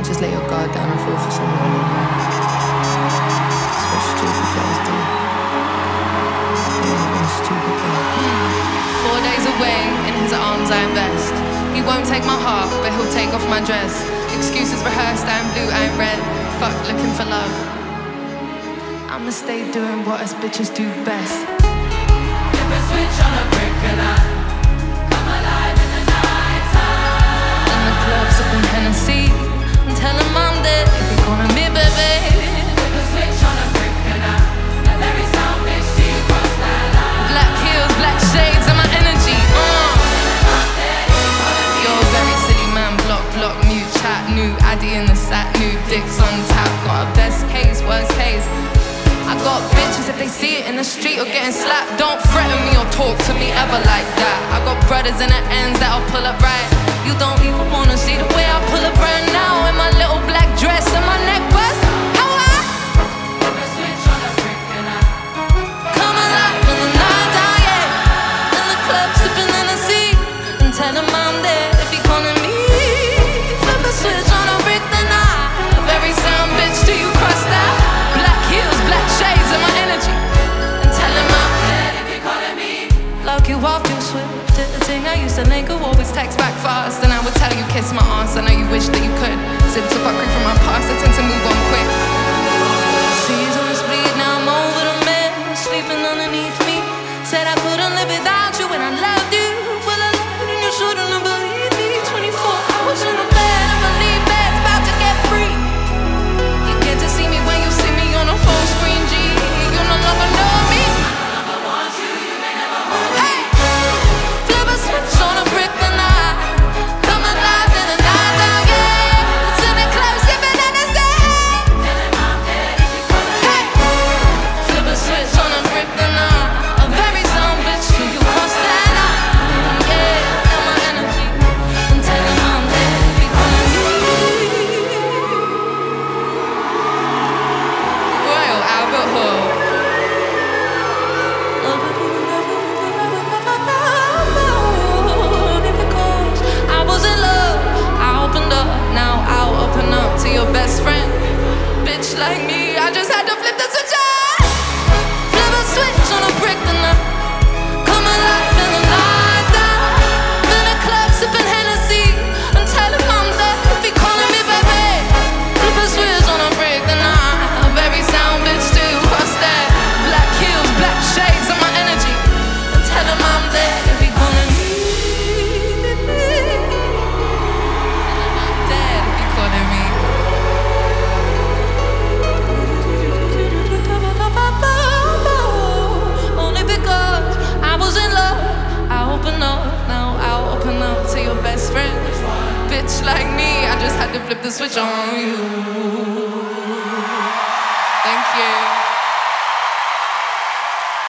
can't just let your guard down and fall for someone anymore. That's what stupid girls do. Yeah, I'm a stupid girl. 4 days away, in his arms I invest. He won't take my heart, but he'll take off my dress. Excuses rehearsed, I'm blue, I'm red. Fuck looking for love. I'ma stay doing what us bitches do best. Flip a switch on a brick and I come alive in the night time. In the club sipping Hennessy, and tell him I'm dead if he calling me baby. Flip a switch on a brick and I let every sound bitch see you cross that line. Black heels, black shades, and my energy. You're a very silly man, block, mute, chat, new Addy in the sack, new dicks on tap. Got a best case, worst case. I got bitches if they see it in the street or getting slapped. Don't threaten me or talk to me ever like that. I got brothers in the ends that'll pull up right. You don't even wanna see the way I pull up right now in my little black dress and my neck bust. How I Flip a switch on a brick and I come alive in the night time, yeah. In the club sipping Hennessy and tell him I'm there if he calling me. Flip a switch on a brick then I of every sound bitch till you cross that. Black heels, black shades and my energy and tell him I'm dead if you're calling me. lock you off too swift. Did the thing I used to make her always text back fast. And I would tell you kiss my ass. I know you wish that you could. Zip to buckry from my past. I tend to move on quick. Seasons bleed, now I'm over the man sleeping underneath me. Said I couldn't live without you when I loved you. Well, I lied and you shouldn't have believed me. 24 hours in a bed, I believe bed's about to get free. You get to see me when you see me on a phone screen, G. You no longer know me. On a brick the night, come alive in the night time, yeah. It's in the club, sipping Hennessy. Hey, flip a switch on a brick the night. A very sound bitch till you cross that line, yeah. And my energy, and tell him I'm dead if he calling me. Royal Albert Hall. To your best friend, bitch like me, I just had to flip the switch on. Flip a switch on a brick the night. Come alive in the night time. In a club sipping Hennessy and tell him I'm dead if he calling me baby. Flip a switch on a brick the night. A very sound bitch still cross that. Black heels, black shades and my energy and tell him I'm dead if he calling me. Dead if he calling me. To your best friend, bitch like me, I just had to flip the switch on you.